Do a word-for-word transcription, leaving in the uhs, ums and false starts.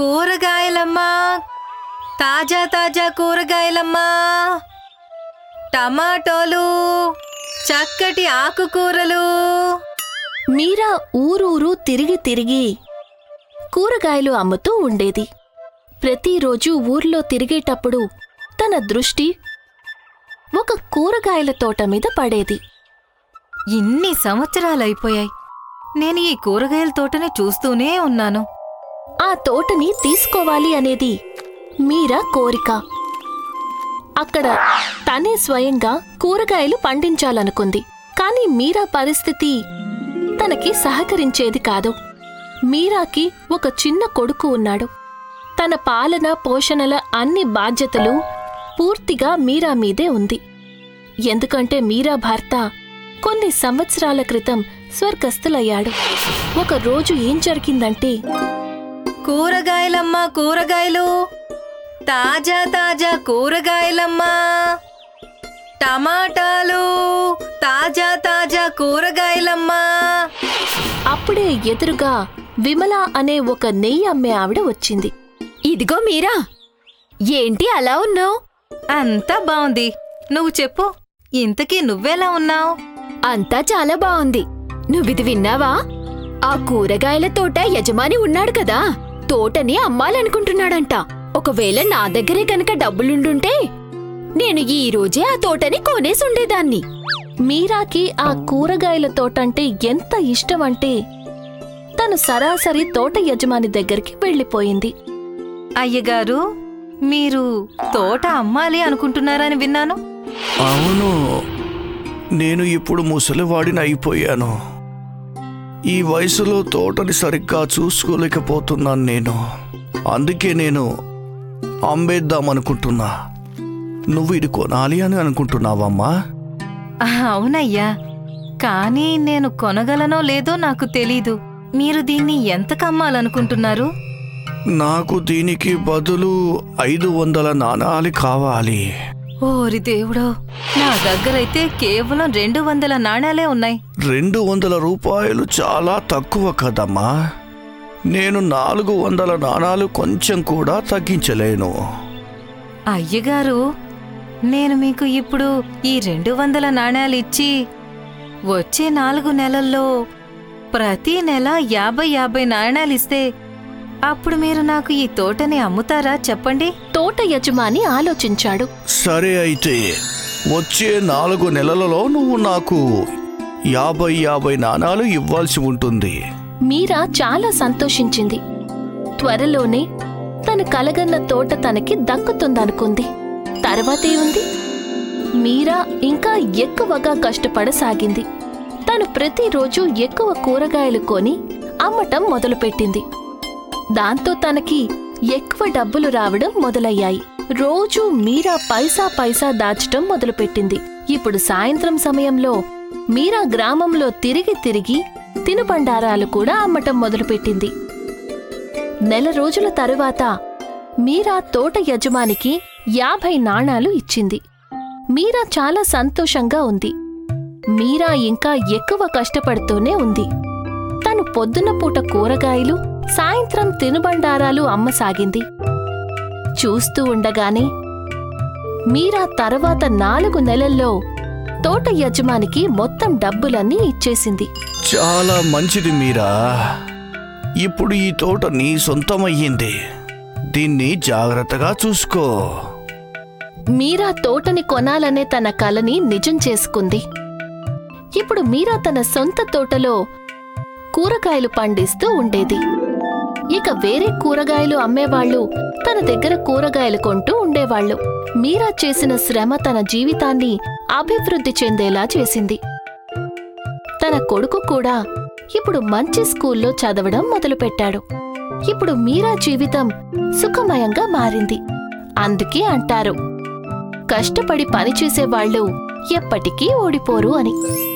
కూరగాయలమ్మా, తాజా తాజా కూరగాయలమ్మా, టమాటోలు, చక్కటి ఆకుకూరలు. మీరా ఊరూరు తిరిగి తిరిగి కూరగాయలు అమ్ముతూ ఉండేది. ప్రతిరోజూ ఊర్లో తిరిగేటప్పుడు తన దృష్టి ఒక కూరగాయల తోట మీద పడేది. ఇన్ని సంవత్సరాలైపోయాయి, నేను ఈ కూరగాయల తోటని చూస్తూనే ఉన్నాను. ఆ తోటని తీసుకోవాలి అనేది మీరా కోరిక. అక్కడ తనే స్వయంగా కూరగాయలు పండించాలనుకుంది. కాని మీరా పరిస్థితి తనకి సహకరించేది కాదు. మీరాకి ఒక చిన్న కొడుకు ఉన్నాడు. తన పాలన పోషణల అన్ని బాధ్యతలు పూర్తిగా మీరా మీదే ఉంది. ఎందుకంటే మీరా భర్త కొన్ని సంవత్సరాల క్రితం స్వర్గస్థులయ్యాడు. ఒక రోజు ఏం జరిగిందంటే, కూరగాయలమ్మా, కూరగాయలు, తాజా తాజా కూరగాయలమ్మా, టమాటాలు, తాజా తాజా కూరగాయలమ్మా. అప్పుడే ఎదురుగా విమల అనే ఒక నెయ్యి అమ్మే ఆవిడ వచ్చింది. ఇదిగో మీరా, ఏంటి అలా ఉన్నావు? అంతా బావుంది, నువ్వు చెప్పు, ఇంతకీ నువ్వెలా ఉన్నావు? అంతా చాలా బావుంది. నువ్విది విన్నావా? ఆ కూరగాయల తోట యజమాని ఉన్నాడు కదా, తోటని అమ్మాలనుకుంటున్నాడంట. ఒకవేళ నా దగ్గరే కనుక డబ్బులుండుంటే నేను ఈ రోజే ఆ తోటని కొనేసుండేదాన్ని. మీరాకి ఆ కూరగాయల తోటంటే ఎంత ఇష్టమంటే తను సరాసరి తోట యజమాని దగ్గరికి వెళ్ళిపోయింది. అయ్యగారు, మీరు తోట అమ్మాలి అనుకుంటున్నారని విన్నాను. అవును, నేను ఇప్పుడు ముసలివాడిని అయిపోయాను. ఈ వయసులో తోటని సరిగ్గా చూసుకోలేకపోతున్నాను నేను. అందుకే నేను అమ్మేద్దామనుకుంటున్నా. నువ్వు ఇది కొనాలి అని అనుకుంటున్నావమ్మా? అవునయ్యా, కానీ నేను కొనగలనో లేదో నాకు తెలీదు. మీరు దీన్ని ఎంతకు అమ్మాలనుకుంటున్నారు? నాకు దీనికి బదులు ఐదు వందల నాణాలు కావాలి. ఓరి దేవుడో, నా దగ్గరైతే కేవలం రెండు వందల నాణాలే ఉన్నాయి. రెండు వందల రూపాయలు చాలా తక్కువ కదమ్మా. నేను నాలుగు వందల నాణాలు కొంచెం కూడా తగ్గించలేను. అయ్యగారు, నేను మీకు ఇప్పుడు ఈ రెండు వందల నాణాలు ఇచ్చి వచ్చే నాలుగు నెలల్లో ప్రతి నెల యాభై యాభై నాణాలిస్తే అప్పుడు మీరు నాకు ఈ తోటని అమ్ముతారా చెప్పండి? తోట యజమాని ఆలోచించాడు. సరే, అయితే వచ్చే నాలుగు నెలలలో నువ్వు నాకు యాభై యాభై నాణాలు ఇవ్వాల్సి ఉంటుంది. మీరా చాలా సంతోషించింది. త్వరలోనే తను కలగన్న తోట తనకి దక్కుతుందనుకుంది. తర్వాతే ఉంది, మీరా ఇంకా ఎక్కువగా కష్టపడసాగింది. తను ప్రతిరోజు ఎక్కువ కూరగాయలు కొని అమ్మటం మొదలుపెట్టింది. దాంతో తనకి ఎక్కువ డబ్బులు రావడం మొదలయ్యాయి. రోజూ మీరా పైసా పైసా దాచటం మొదలుపెట్టింది. ఇప్పుడు సాయంత్రం సమయంలో మీరా గ్రామంలో తిరిగి తిరిగి తినుబండారాలు కూడా అమ్మటం మొదలుపెట్టింది. నెల రోజుల తరువాత మీరా తోట యజమానికి యాభై నాణాలు ఇచ్చింది. మీరా చాలా సంతోషంగా ఉంది. మీరా ఇంకా ఎక్కువ కష్టపడుతూనే ఉంది. తను పొద్దున పూట కూరగాయలు, సాయంత్రం తినుబండారాలు అమ్మసాగింది. చూస్తూ ఉండగానే మీరా తర్వాత నాలుగు నెలల్లో తోట యజమానికి మొత్తం డబ్బులన్నీ ఇచ్చేసింది. చాలా మంచిది మీరా, ఇప్పుడు ఈ తోట నీ సొంతమయ్యింది. దీన్ని జాగ్రత్తగా చూసుకో. మీరా తోటని కొనాలనే తన కలని నిజం చేసుకుంది. ఇప్పుడు మీరా తన సొంత తోటలో కూరగాయలు పండిస్తూ ఉండేది. ఇక వేరే కూరగాయలు అమ్మేవాళ్లు తన దగ్గర కూరగాయలు కొంటూ ఉండేవాళ్లు. మీరా చేసిన శ్రమ తన జీవితాన్ని అభివృద్ధి చెందేలా చేసింది. తన కొడుకు కూడా ఇప్పుడు మంచి స్కూల్లో చదవడం మొదలుపెట్టాడు. ఇప్పుడు మీరా జీవితం సుఖమయంగా మారింది. అందుకే అంటారు, కష్టపడి పనిచేసేవాళ్లు ఎప్పటికీ ఓడిపోరు అని.